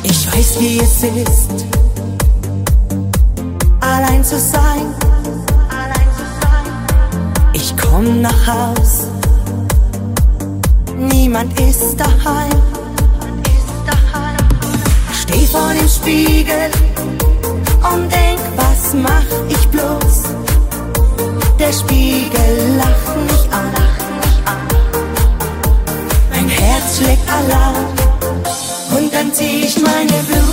Ich weiß, wie es ist, allein zu sein. Ich komm nach Haus, niemand ist daheim. Steh vor dem Spiegel und denk, was mach ich bloß? Der Spiegel lacht mich an. Mein Herz schlägt Alarm und dann zieh ich meine Blume